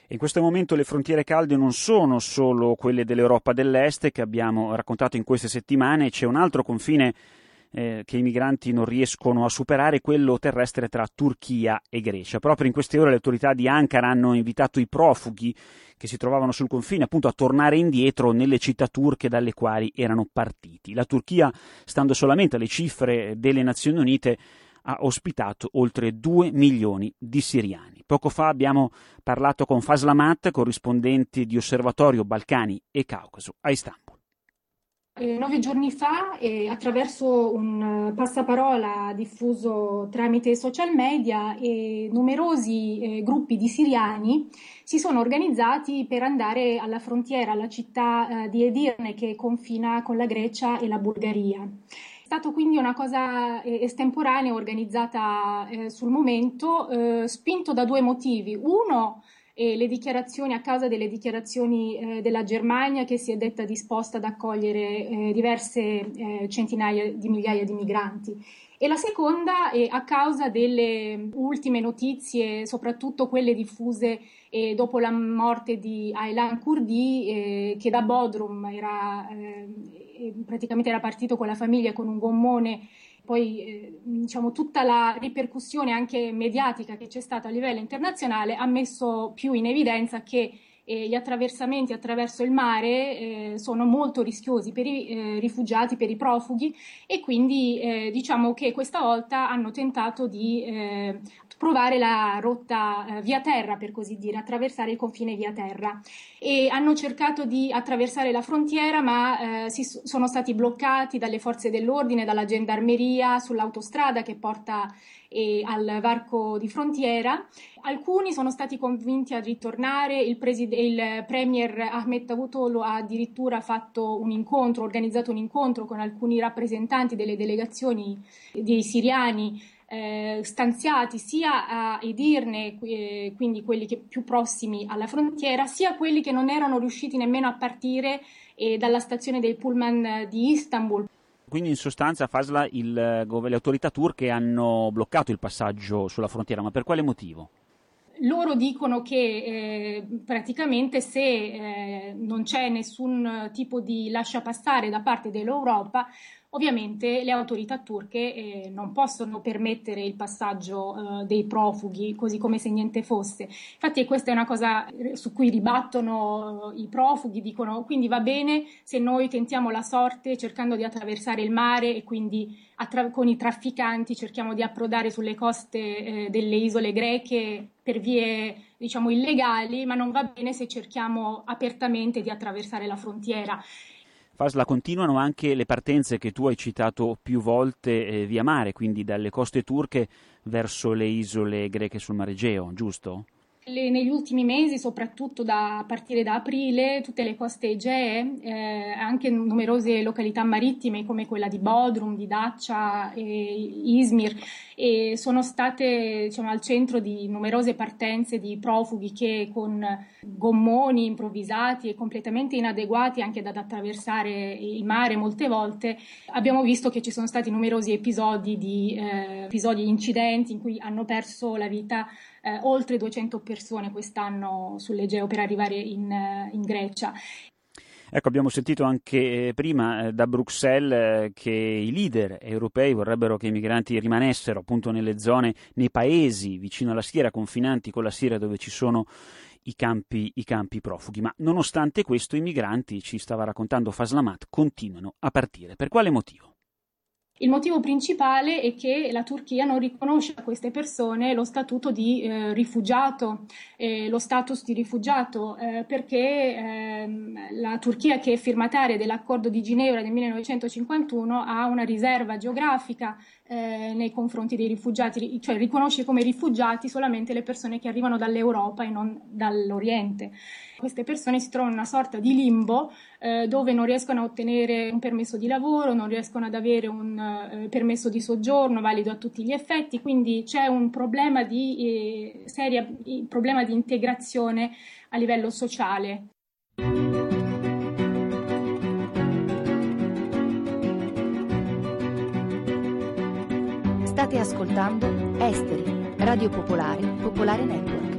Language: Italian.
In questo momento le frontiere calde non sono solo quelle dell'Europa dell'Est che abbiamo raccontato in queste settimane, c'è un altro confine che i migranti non riescono a superare, quello terrestre tra Turchia e Grecia. Proprio in queste ore le autorità di Ankara hanno invitato i profughi che si trovavano sul confine appunto a tornare indietro nelle città turche dalle quali erano partiti. La Turchia, stando solamente alle cifre delle Nazioni Unite, ha ospitato oltre 2 milioni di siriani. Poco fa abbiamo parlato con Faslamat, corrispondente di Osservatorio Balcani e Caucaso a Istanbul. 9 giorni fa, attraverso un passaparola diffuso tramite social media, numerosi gruppi di siriani si sono organizzati per andare alla frontiera, alla città di Edirne, che confina con la Grecia e la Bulgaria. È stato quindi una cosa estemporanea, organizzata sul momento, spinto da due motivi. Uno, le dichiarazioni, a causa delle dichiarazioni della Germania, che si è detta disposta ad accogliere diverse centinaia di migliaia di migranti. E la seconda è a causa delle ultime notizie, soprattutto quelle diffuse dopo la morte di Aylan Kurdi, che da Bodrum praticamente era partito con la famiglia con un gommone. Poi diciamo tutta la ripercussione anche mediatica che c'è stata a livello internazionale ha messo più in evidenza che gli attraversamenti attraverso il mare sono molto rischiosi per i rifugiati, per i profughi, e quindi diciamo che questa volta hanno tentato di provare la rotta via terra, per così dire, attraversare il confine via terra, e hanno cercato di attraversare la frontiera, ma sono stati bloccati dalle forze dell'ordine, dalla gendarmeria sull'autostrada che porta al varco di frontiera. Alcuni sono stati convinti a ritornare, il premier Ahmet Davutoglu ha addirittura organizzato un incontro con alcuni rappresentanti delle delegazioni dei siriani stanziati sia a Edirne, quindi quelli più prossimi alla frontiera, sia quelli che non erano riusciti nemmeno a partire dalla stazione del pullman di Istanbul. Quindi in sostanza, Fasla, le autorità turche hanno bloccato il passaggio sulla frontiera, ma per quale motivo? Loro dicono che praticamente se non c'è nessun tipo di lasciapassare da parte dell'Europa, ovviamente le autorità turche non possono permettere il passaggio dei profughi così come se niente fosse. Infatti questa è una cosa su cui ribattono i profughi, dicono quindi va bene se noi tentiamo la sorte cercando di attraversare il mare e quindi con i trafficanti cerchiamo di approdare sulle coste delle isole greche per vie diciamo illegali, ma non va bene se cerchiamo apertamente di attraversare la frontiera. Fasla, continuano anche le partenze che tu hai citato più volte via mare, quindi dalle coste turche verso le isole greche sul Mar Egeo, giusto? Negli ultimi mesi, soprattutto a partire da aprile, tutte le coste egee, anche numerose località marittime come quella di Bodrum, di Dacia e Izmir, sono state diciamo, al centro di numerose partenze di profughi che con gommoni improvvisati e completamente inadeguati anche ad attraversare il mare molte volte, abbiamo visto che ci sono stati numerosi episodi incidenti in cui hanno perso la vita oltre 200 persone quest'anno sull'Egeo per arrivare in Grecia. Ecco, abbiamo sentito anche prima da Bruxelles che i leader europei vorrebbero che i migranti rimanessero appunto nelle zone, nei paesi vicino alla Siria, confinanti con la Siria, dove ci sono i campi profughi. Ma nonostante questo i migranti, ci stava raccontando Faslamat, continuano a partire. Per quale motivo? Il motivo principale è che la Turchia non riconosce a queste persone lo statuto di rifugiato, lo status di rifugiato, perché la Turchia, che è firmataria dell'accordo di Ginevra del 1951, ha una riserva geografica nei confronti dei rifugiati, cioè riconosce come rifugiati solamente le persone che arrivano dall'Europa e non dall'Oriente. Queste persone si trovano in una sorta di limbo dove non riescono a ottenere un permesso di lavoro, non riescono ad avere un permesso di soggiorno valido a tutti gli effetti, quindi c'è un problema di problema di integrazione a livello sociale. State ascoltando Esteri, Radio Popolare, Popolare Network.